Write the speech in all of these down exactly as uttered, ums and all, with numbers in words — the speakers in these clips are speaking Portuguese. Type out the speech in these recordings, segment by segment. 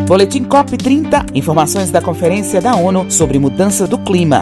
Boletim C O P trinta, informações da Conferência da ONU sobre mudança do clima.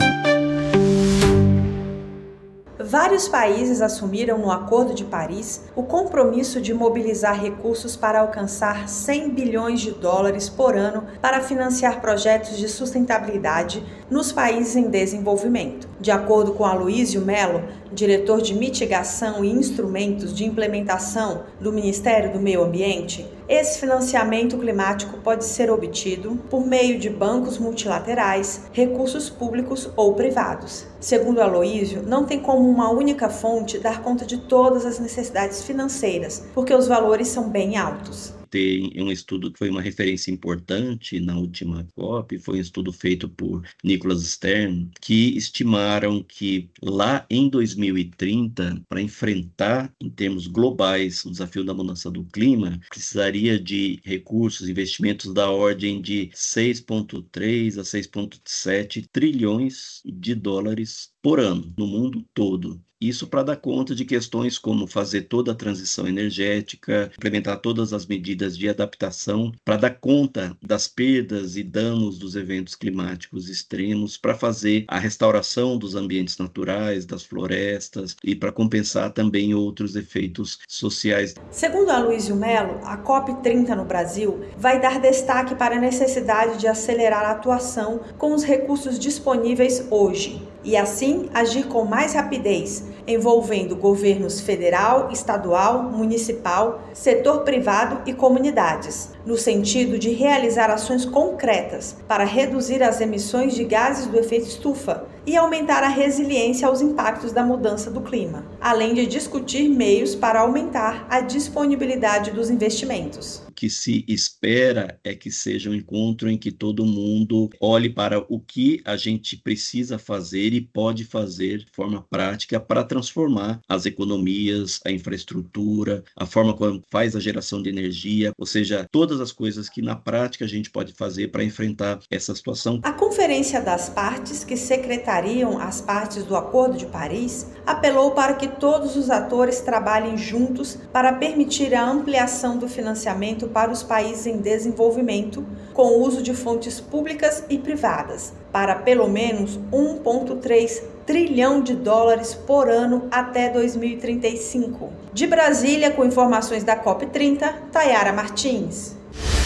Vários países assumiram no Acordo de Paris o compromisso de mobilizar recursos para alcançar cem bilhões de dólares por ano para financiar projetos de sustentabilidade nos países em desenvolvimento. De acordo com Aloísio Melo, diretor de mitigação e instrumentos de implementação do Ministério do Meio Ambiente, esse financiamento climático pode ser obtido por meio de bancos multilaterais, recursos públicos ou privados. Segundo Aloísio, não tem como uma única fonte dar conta de todas as necessidades financeiras, porque os valores são bem altos. Tem um estudo que foi uma referência importante na última COP, foi um estudo feito por Nicholas Stern, que estimaram que lá em dois mil e trinta, para enfrentar em termos globais o desafio da mudança do clima, precisaria de recursos, investimentos da ordem de seis vírgula três a seis vírgula sete trilhões de dólares por ano, no mundo todo. Isso para dar conta de questões como fazer toda a transição energética, implementar todas as medidas de adaptação, para dar conta das perdas e danos dos eventos climáticos extremos, para fazer a restauração dos ambientes naturais, das florestas e para compensar também outros efeitos sociais. Segundo Aloísio Melo, a C O P trinta no Brasil vai dar destaque para a necessidade de acelerar a atuação com os recursos disponíveis hoje e assim agir com mais rapidez, envolvendo governos federal, estadual, municipal, setor privado e comunidades, no sentido de realizar ações concretas para reduzir as emissões de gases do efeito estufa e aumentar a resiliência aos impactos da mudança do clima, além de discutir meios para aumentar a disponibilidade dos investimentos. O que se espera é que seja um encontro em que todo mundo olhe para o que a gente precisa fazer e pode fazer de forma prática para transformar as economias, a infraestrutura, a forma como faz a geração de energia, ou seja, todas as coisas que na prática a gente pode fazer para enfrentar essa situação. A Conferência das Partes, que secretariam as partes do Acordo de Paris, apelou para que todos os atores trabalhem juntos para permitir a ampliação do financiamento para os países em desenvolvimento, com o uso de fontes públicas e privadas, para pelo menos um vírgula três trilhão de dólares por ano até dois mil e trinta e cinco. De Brasília, com informações da C O P trinta, Tayara Martins.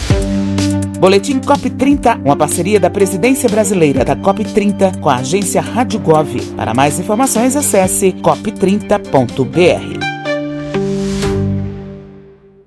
Boletim C O P trinta, uma parceria da Presidência Brasileira da C O P trinta com a agência Rádio Gov. Para mais informações, acesse cop trinta ponto br.